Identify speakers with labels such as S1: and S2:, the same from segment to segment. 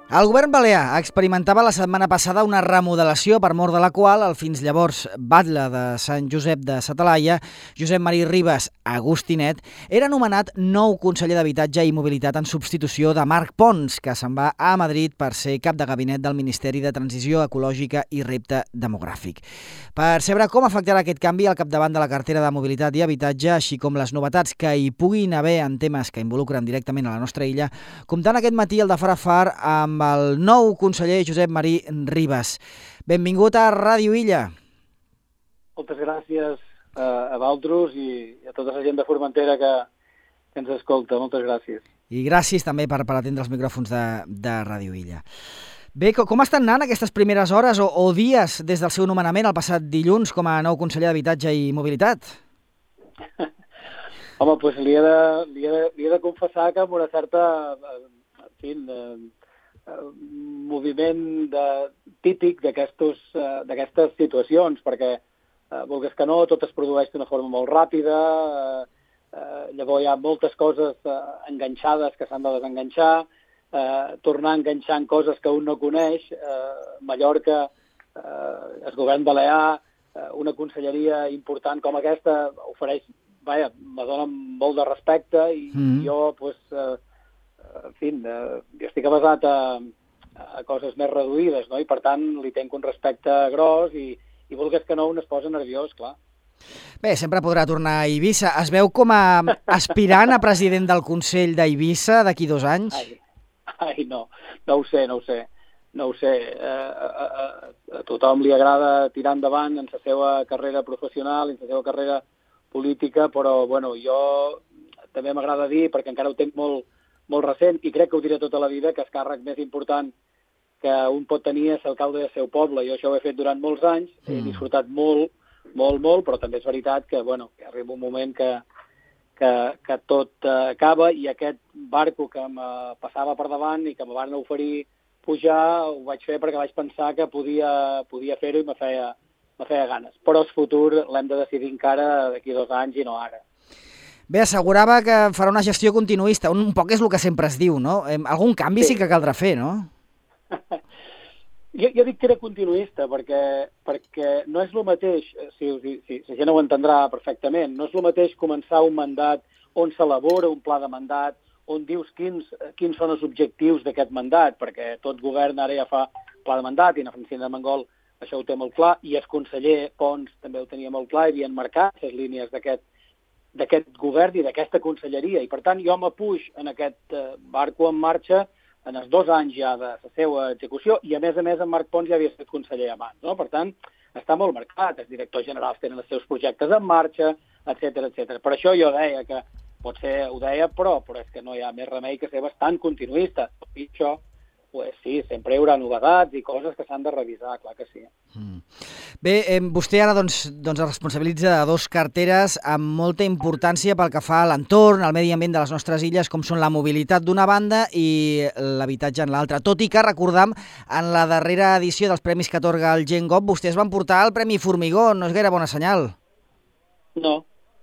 S1: El govern balear experimentava la setmana passada una remodelació per mort de la qual el fins llavors batlle de Sant Josep de sa Talaia, Josep Marí Ribas Agustinet, era nomenat nou conseller d'Habitatge i Mobilitat en substitució de Marc Pons, que se'n va a Madrid per ser cap de gabinet del Ministeri de Transició Ecològica i Repte Demogràfic. Per saber com afectarà aquest canvi al capdavant de la cartera de Mobilitat i Habitatge, així com les novetats que hi puguin haver en temes que involucren directament a la nostra illa, comptant aquest matí el de Far a Far amb el nou conseller Josep Marí Ribas. Benvingut a Ràdio Illa.
S2: Moltes gràcies a Valtros i a tota la gent de Formentera que ens escolta. Moltes gràcies.
S1: I gràcies també per atendre els micròfons de Ràdio Illa. Bé, com estan anant aquestes primeres hores o dies des del seu nomenament el passat dilluns com a nou conseller d'Habitatge i Mobilitat?
S2: Home, doncs li he de confessar que amb una certa moviment típic d'aquestes situacions, perquè vulguis que no, tot es produeix d'una forma molt ràpida, llavors hi ha moltes coses enganxades que s'han de desenganxar, tornar enganxant coses que un no coneix. Mallorca, el govern balear, una conselleria important com aquesta ofereix, me dona molt de respecte i jo, jo estic avesat a coses més reduïdes, no? I per tant li tenc un respecte gros i vulguis que no, un es posa nerviós, clar.
S1: Bé, sempre podrà tornar a Eivissa. Es veu com a aspirant a president del Consell d'Eivissa d'aquí 2 anys?
S2: No ho sé. A tothom li agrada tirar endavant en la seva carrera professional, en la seva carrera política, però jo també m'agrada dir, perquè encara ho tenc molt recent, i crec que ho diré tota la vida, que el càrrec més important que un pot tenir és alcalde del seu poble. Jo això ho he fet durant molts anys, he disfrutat molt, però també és veritat que arriba un moment que tot acaba, i aquest barco que me passava per davant i que me van oferir pujar, ho vaig fer perquè vaig pensar que podia fer-ho i me feia ganes. Però el futur l'hem de decidir encara d'aquí 2 anys i no ara.
S1: Bé, assegurava que farà una gestió continuista, un poc és el que sempre es diu, no? Algun canvi sí que caldrà fer, no?
S2: Jo dic que era continuista perquè no és el mateix, si la gent ho entendrà perfectament, no és el mateix començar un mandat on s'elabora un pla de mandat, on dius quins són els objectius d'aquest mandat, perquè tot govern ara ja fa pla de mandat, i na Francina de Mangol això ho té molt clar, i el conseller Pons també ho tenia molt clar, i havien marcat les línies d'aquest govern i d'aquesta conselleria, i per tant jo m'apuix en aquest barco en marxa en els 2 anys ja de la seva execució, i a més en Marc Pons ja havia estat conseller abans, no? Per tant, està molt marcat, els directors generals tenen els seus projectes en marxa, etc. Per això jo deia que potser ho deia, però és que no hi ha més remei que ser bastant continuista. I això, sí, sempre hi haurà novetats i coses que s'han de revisar, clar que sí.
S1: Bé, vostè ara es responsabilitza de 2 carteres amb molta importància pel que fa a l'entorn, al medi ambient de les nostres illes, com són la mobilitat d'una banda i l'habitatge en l'altra. Tot i que, recordam, en la darrera edició dels premis que atorga el GenGov, vostès van portar el Premi Formigó, no és gaire bona senyal.
S2: No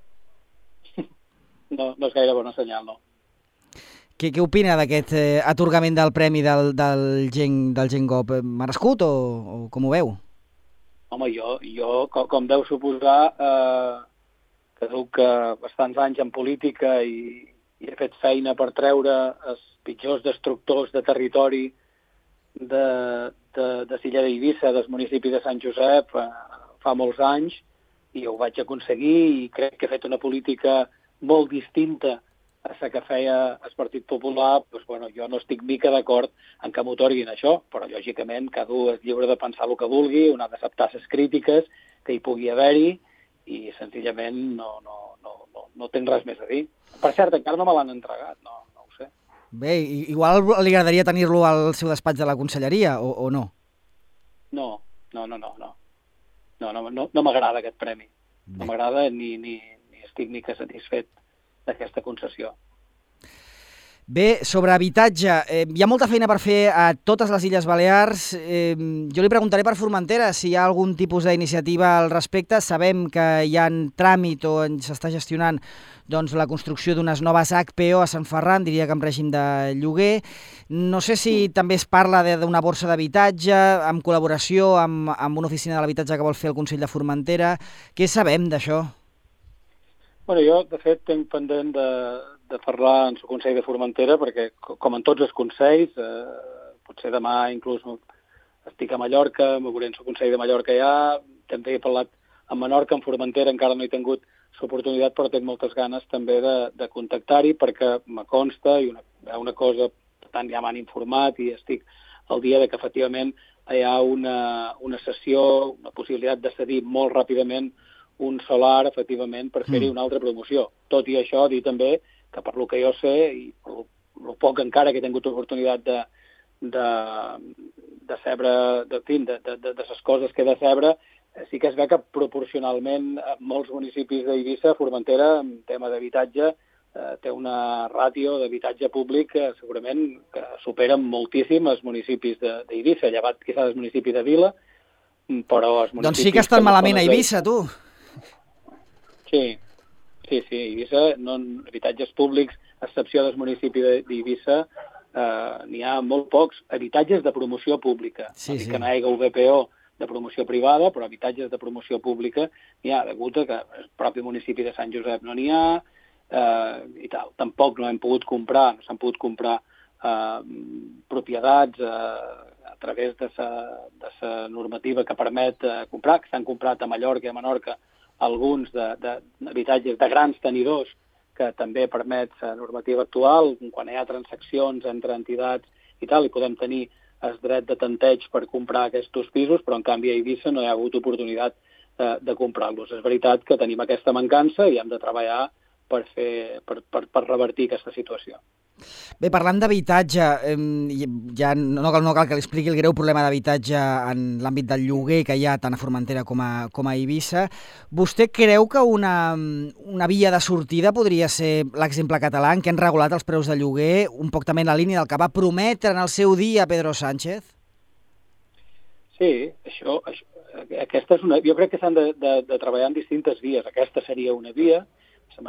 S2: és gaire bona senyal, no.
S1: Què opina d'aquest atorgament del premi del GenGov? Merescut o com ho veu?
S2: Home, jo com deu suposar, que duc bastants anys en política i he fet feina per treure els pitjors destructors de territori de l'illa d'Eivissa, del municipi de Sant Josep, fa molts anys, i ho vaig aconseguir, i crec que he fet una política molt distinta a la que feia el Partit Popular. Jo no estic mica d'acord en que m'otorguin això, però lògicament cada un és lliure de pensar el que vulgui, un ha d'acceptar les crítiques que hi pugui haver-hi, i senzillament no tinc res més a dir. Per cert, encara no me l'han entregat, no ho sé.
S1: Bé, igual li agradaria tenir-lo al seu despatx de la conselleria, o no?
S2: No m'agrada aquest premi. No m'agrada ni estic mica satisfet d'aquesta concessió.
S1: Bé, sobre habitatge, hi ha molta feina per fer a totes les Illes Balears. Jo li preguntaré per Formentera si hi ha algun tipus d'iniciativa al respecte. Sabem que hi ha en tràmit o s'està gestionant doncs, la construcció d'unes noves HPO a Sant Ferran, diria que en règim de lloguer. No sé si també es parla d'una borsa d'habitatge, en col·laboració amb una oficina de l'habitatge que vol fer el Consell de Formentera. Què sabem d'això?
S2: Bueno, jo, de fet, tinc pendent de parlar en el Consell de Formentera, perquè, com en tots els consells, potser demà inclús estic a Mallorca, m'ho veuré en el Consell de Mallorca ja, també he parlat amb Menorca, en Formentera encara no he tingut l'oportunitat, però tinc moltes ganes també de contactar-hi, perquè me consta, i una cosa, per tant, ja m'han informat i estic al dia de que, efectivament, hi ha una sessió, una possibilitat de cedir molt ràpidament un solar, efectivament, per fer-hi una altra promoció. Tot i això, dir també que per lo que jo sé, i el poc encara que he tingut oportunitat de saber, de les coses que he de saber, sí que es veu que proporcionalment molts municipis d'Eivissa, Formentera, en tema d'habitatge, té una ràtio d'habitatge públic que segurament que supera moltíssim els municipis d'Eivissa, llevat quizás el municipi de Vila, però els municipis...
S1: Doncs sí que estan malament a Eivissa, tu.
S2: Sí, Eivissa, habitatges públics, a excepció del municipi d'Eivissa, n'hi ha molt pocs. Habitatges de promoció pública.
S1: Sí,
S2: no dic que no hi hagi VPO de promoció privada, però habitatges de promoció pública n'hi ha, degut a que el propi municipi de Sant Josep no n'hi ha, i tal. Tampoc no s'han pogut comprar propietats a través de la normativa que permet comprar, que s'han comprat a Mallorca i a Menorca alguns d'habitatges de grans tenidors que també permet la normativa actual, quan hi ha transaccions entre entitats i tal, i podem tenir el dret de tanteig per comprar aquests pisos, però en canvi a Eivissa no hi ha hagut oportunitat de comprar-los. És veritat que tenim aquesta mancança i hem de treballar per revertir aquesta situació.
S1: Bé, parlant d'habitatge, ja no cal que li expliqui el greu problema d'habitatge en l'àmbit del lloguer que hi ha tant a Formentera com a Eivissa. Vostè creu que una via de sortida podria ser l'exemple català en què han regulat els preus de lloguer, un poc també en la línia del que va prometre en el seu dia Pedro Sánchez?
S2: Sí, aquesta és una... Jo crec que s'han de treballar en distintes vies. Aquesta seria una via, la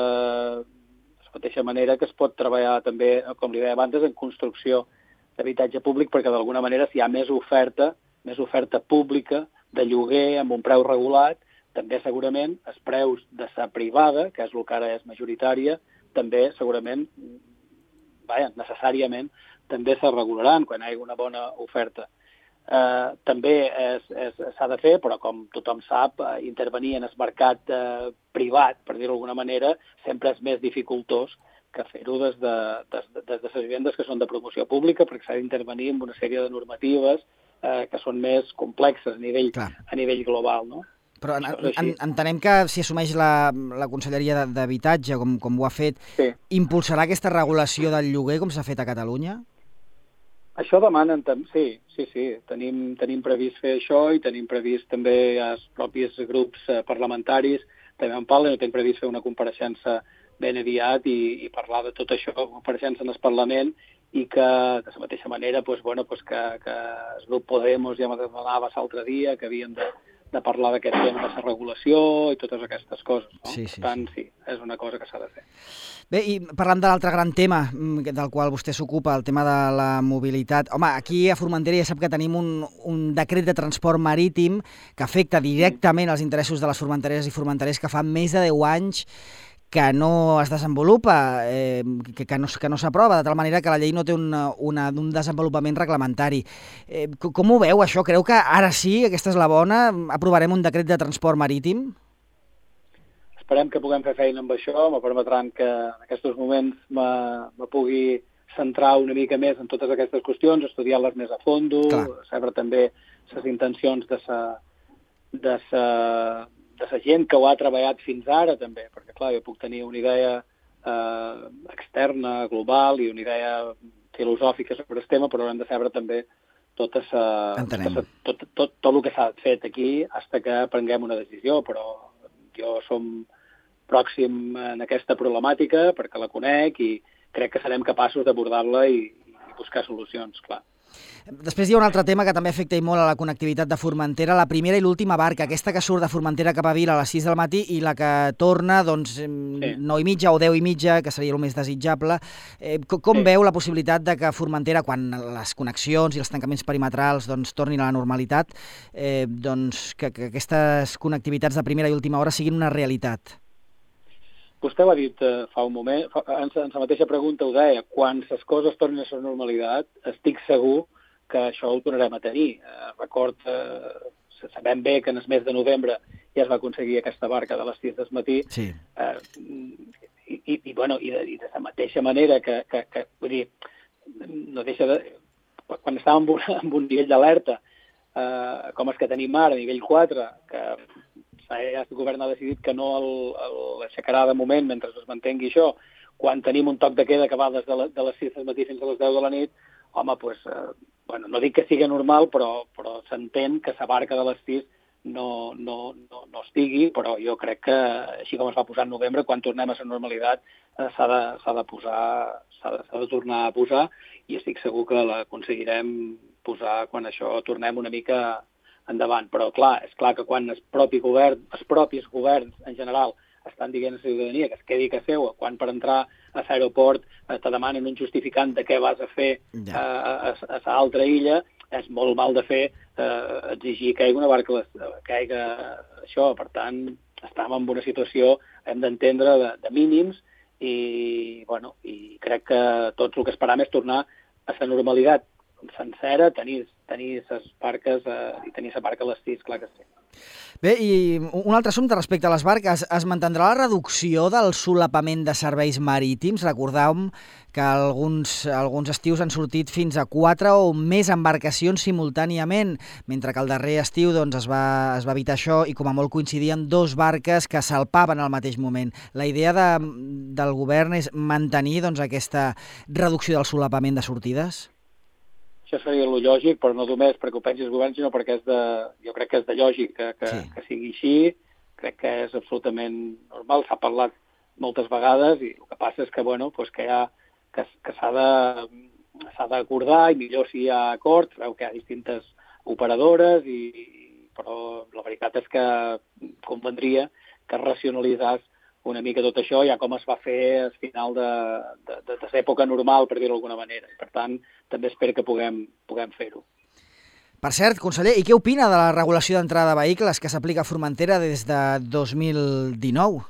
S2: mateixa manera que es pot treballar també, com li deia abans, en construcció d'habitatge públic, perquè d'alguna manera si hi ha més oferta pública de lloguer amb un preu regulat, també segurament els preus de la privada, que és el que ara és majoritària, també segurament, necessàriament, també se regularan quan hi hagi una bona oferta. També s'ha de fer, però com tothom sap, intervenir en el mercat privat, per dir-ho d'alguna manera, sempre és més dificultós que fer-ho des de les vivendes que són de promoció pública, perquè s'ha d'intervenir en una sèrie de normatives que són més complexes a nivell global, no?
S1: Però entenem que si assumeix la Conselleria d'Habitatge, com ho ha fet, sí, impulsarà aquesta regulació del lloguer com s'ha fet a Catalunya?
S2: Això demanen, sí. Tenim previst fer això i tenim previst també els propis grups parlamentaris, també en parlen, tenim previst fer una compareixença ben aviat i parlar de tot això, compareixença en el Parlament, i que de la mateixa manera que el grup Podemos ja me demanava l'altre dia que havíem de parlar d'aquest tema de la regulació i totes aquestes coses. No?
S1: Sí.
S2: Per tant, sí, és una cosa que s'ha de fer.
S1: Bé, i parlant de l'altre gran tema del qual vostè s'ocupa, el tema de la mobilitat. Home, aquí a Formentera ja sap que tenim un decret de transport marítim que afecta directament els interessos de les formentereses i formenterers que fa més de 10 anys que no es desenvolupa, que no s'aprova, de tal manera que la llei no té un desenvolupament reglamentari. Com ho veu, això? Creu que ara sí, aquesta és la bona, aprovarem un decret de transport marítim?
S2: Esperem que puguem fer feina amb això, me permetran que en aquests moments me pugui centrar una mica més en totes aquestes qüestions, estudiar-les més a fondo, saber també les intencions de la gent que ho ha treballat fins ara també, perquè clar, jo puc tenir una idea externa, global i una idea filosòfica sobre el tema, però hem de saber també tot el que s'ha fet aquí fins que prenguem una decisió, però jo som pròxim en aquesta problemàtica perquè la conec i crec que serem capaços d'abordar-la i buscar solucions, clar.
S1: Després hi ha un altre tema que també afecta i molt a la connectivitat de Formentera, la primera i l'última barca, aquesta que surt de Formentera cap a Vila a les 6 del matí i la que torna, doncs, 9:30 o 10:30, que seria el més desitjable. Com veu la possibilitat de que Formentera, quan les connexions i els tancaments perimetrals doncs, tornin a la normalitat, doncs, que aquestes connectivitats de primera i última hora siguin una realitat?
S2: Vostè ho ha dit fa un moment, en la mateixa pregunta ho deia, quan les coses tornin a la normalitat, estic segur que això ho tornarem a tenir. Sabem bé que en el mes de novembre ja es va aconseguir aquesta barca de les 6 del matí,
S1: sí.
S2: I de la mateixa manera que vull dir, no deixa de... Quan estàvem en un nivell d'alerta, com els que tenim ara, nivell 4, que ja el govern ha decidit que no l'aixecarà de moment mentre es mantengui això, quan tenim un toc de queda que va des de les 6 del matí fins a les 10 de la nit, home, doncs, no dic que sigui normal, però s'entén que la barca de les 6 no estigui, però jo crec que, així com es va posar en novembre, quan tornem a la normalitat s'ha de tornar a posar, i estic segur que l'aconseguirem posar quan això tornem una mica endavant. Però clar, és clar que quan els propis governs en general estan dient a la ciutadania que es quedi a casa seva, quan per entrar a l'aeroport te demanen un justificant de què vas a fer a l'altra illa, és molt mal de fer exigir que hi hagi una barca, que hi hagi això. Per tant, estem en una situació, hem d'entendre, de mínims, i crec que tot el que esperam és tornar a la normalitat sencera, tenir les barques i tenir la barca a les 6, clar que sí.
S1: Bé, i un altre assumpte respecte a les barques. Es mantindrà la reducció del solapament de serveis marítims? Recordàvem que alguns estius han sortit fins a 4 o més embarcacions simultàniament, mentre que el darrer estiu doncs, es va evitar això i com a molt coincidien 2 barques que salpaven al mateix moment. La idea del govern és mantenir doncs, aquesta reducció del solapament de sortides?
S2: Això seria el lògic, però no només perquè ho pensi el govern, sinó perquè jo crec que és de lògic que sigui així. Crec que és absolutament normal, s'ha parlat moltes vegades i el que passa és que, que s'ha d'acordar, i millor si hi ha acord. Veu que hi ha distintes operadores, però la veritat és que convendria que racionalitzés una mica tot això, ja com es va fer al final de l'època normal, per dir-ho d'alguna manera. Per tant, també espero que puguem fer-ho.
S1: Per cert, conseller, i què opina de la regulació d'entrada de vehicles que s'aplica a Formentera des de 2019?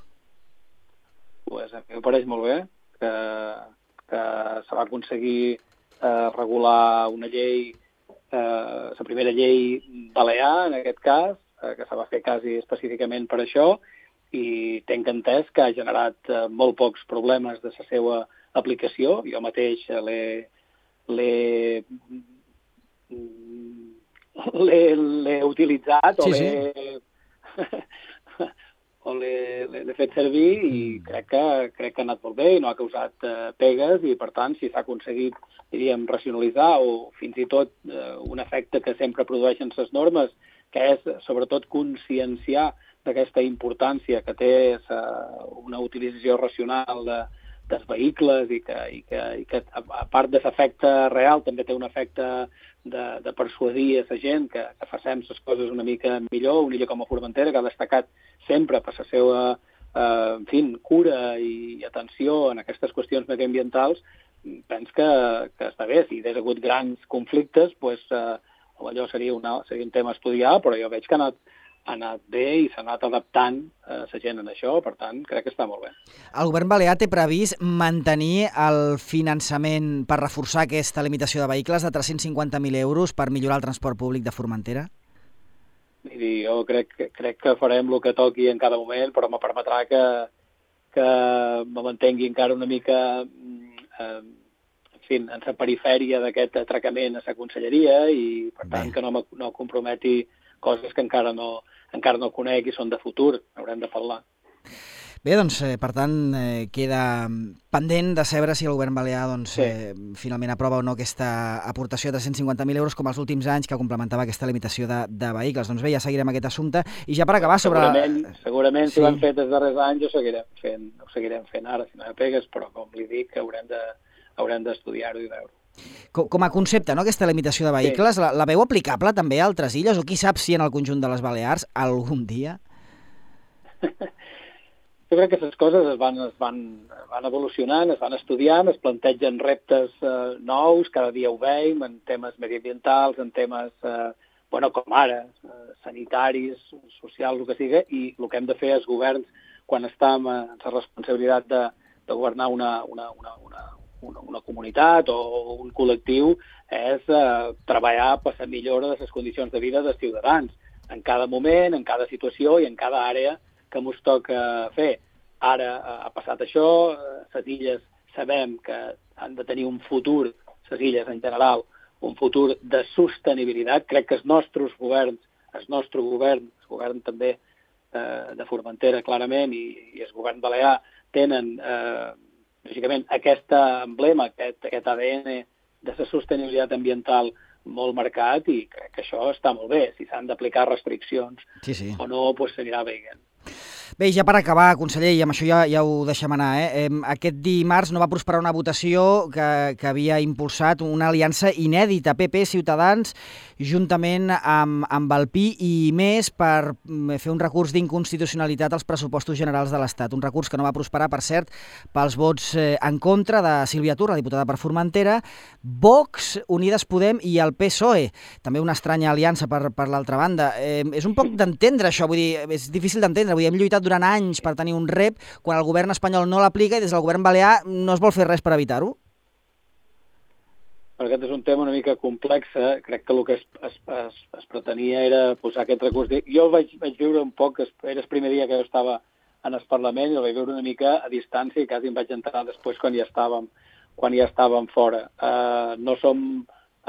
S2: Pues a mi em pareix molt bé que se va aconseguir regular una llei, la primera llei balear, en aquest cas, que se va fer quasi específicament per això, i tenc entès que ha generat molt pocs problemes de la seva aplicació. Jo mateix l'he utilitzat o l'he fet servir i crec que ha anat molt bé i no ha causat pegues, i per tant, si s'ha aconseguit, diríem, racionalitzar o fins i tot un efecte que sempre produeixen les normes, que és sobretot conscienciar d'aquesta importància que té una utilització racional dels vehicles i que a part de l'efecte real també té un efecte de persuadir a la gent que facem les coses una mica millor. Una illa com a Formentera, que ha destacat sempre per la seva cura i atenció en aquestes qüestions mediambientals, penso que està bé. Si hi hagués hagut grans conflictes, allò seria un tema a estudiar, però jo veig que ha anat bé i s'ha anat adaptant la gent en això, per tant, crec que està molt bé.
S1: El govern balear té previst mantenir el finançament per reforçar aquesta limitació de vehicles de 350.000 euros per millorar el transport públic de Formentera?
S2: Miri, jo crec que farem el que toqui en cada moment, però me permetrà que me mantengui encara una mica en la perifèria d'aquest atracament a la conselleria i, per tant, que no comprometi coses que encara no conec i són de futur. Haurem de parlar.
S1: Bé, doncs, per tant, queda pendent de saber si el govern balear finalment aprova o no aquesta aportació de 350.000 euros com els últims anys que complementava aquesta limitació de vehicles. Doncs bé, ja seguirem aquest assumpte. I ja per acabar sobre...
S2: Segurament si ho hem fet els darrers anys ho seguirem fent ara, si no hi ha pegues, però com li dic, haurem d'estudiar-ho i veure.
S1: Com a concepte, no, aquesta limitació de vehicles, sí. La veu aplicable també a altres illes? O qui sap si en el conjunt de les Balears algun dia?
S2: Jo crec que aquestes coses es van evolucionant, es van estudiant, es plantegen reptes nous, cada dia ho veiem, en temes mediambientals, en temes, com ara, sanitaris, socials, el que sigui, i el que hem de fer els governs, quan estem en la responsabilitat de governar una comunitat o un col·lectiu, és treballar per la millora de les condicions de vida dels ciutadans, en cada moment, en cada situació i en cada àrea que ens toca fer. Ara ha passat això, les illes sabem que han de tenir un futur, les illes en general, un futur de sostenibilitat. Crec que els nostres governs, el govern també de Formentera, clarament, i el govern balear, tenen, lògicament, aquest emblema, aquest ADN de la sostenibilitat ambiental molt marcat, i crec que això està molt bé. Si s'han d'aplicar restriccions o no, doncs s'anirà veient.
S1: Bé, ja per acabar, conseller, i amb això ja ho deixem anar, aquest dimarts no va prosperar una votació que havia impulsat una aliança inèdita, PP, Ciutadans, juntament amb el PI i més, per fer un recurs d'inconstitucionalitat als pressupostos generals de l'Estat. Un recurs que no va prosperar, per cert, pels vots en contra de Sílvia Tur, la diputada per Formentera, Vox, Unides Podem i el PSOE. També una estranya aliança per l'altra banda. És un poc d'entendre això, vull dir, és difícil d'entendre. Vull dir, hem lluitat durant anys per tenir un rep quan el govern espanyol no l'aplica i des del govern balear no es vol fer res per evitar-ho?
S2: Aquest és un tema una mica complex. Crec que el que es pretenia era posar aquest recurs. Jo vaig viure un poc, era el primer dia que jo estava en el Parlament i el vaig veure una mica a distància i quasi em vaig entrar després quan ja estàvem fora. No som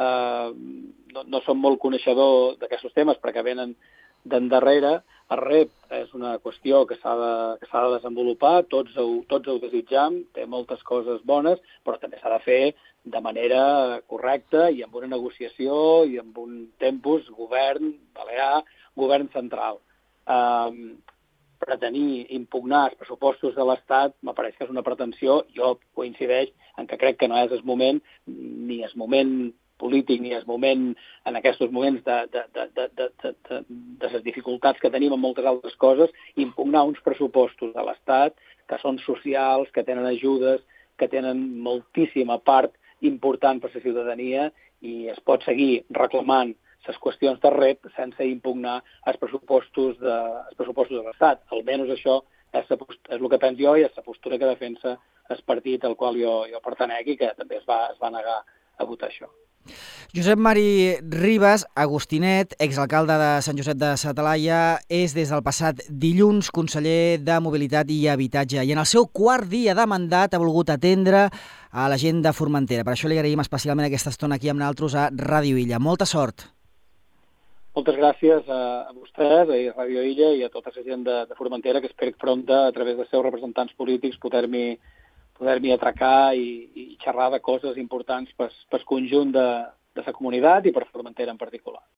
S2: molt coneixedor d'aquests temes perquè venen d'endarrere. El rep és una qüestió que s'ha de desenvolupar, tots ho desitjam, té moltes coses bones, però també s'ha de fer de manera correcta i amb una negociació i amb un tempus, govern balear, govern central. Pretenir impugnar els pressupostos de l'Estat m'apareix que és una pretensió. Jo coincideix en que crec que no és el moment, ni el moment polític, ni el moment, en aquests moments de les dificultats que tenim en moltes altres coses, impugnar uns pressupostos de l'Estat que són socials, que tenen ajudes, que tenen moltíssima part important per a la ciutadania, i es pot seguir reclamant les qüestions de rep sense impugnar els pressupostos de l'Estat. Almenys això és el que penso jo i és la postura que defensa el partit al qual jo pertanec i que també es va negar a votar això.
S1: Josep Mari Ribas, agostinet, exalcalde de Sant Josep de sa Talaia, és des del passat dilluns conseller de Mobilitat i Habitatge i en el seu quart dia de mandat ha volgut atendre a la gent de Formentera. Per això li agraïm especialment aquesta estona aquí amb nosaltres a Ràdio Illa. Molta sort.
S2: Moltes gràcies a vostès, a Ràdio Illa i a tota la gent de Formentera, que espero pronta, a través dels seus representants polítics, poder-m'hi atracar i xerrar de coses importants pel conjunt de la comunitat i per Formentera en particular.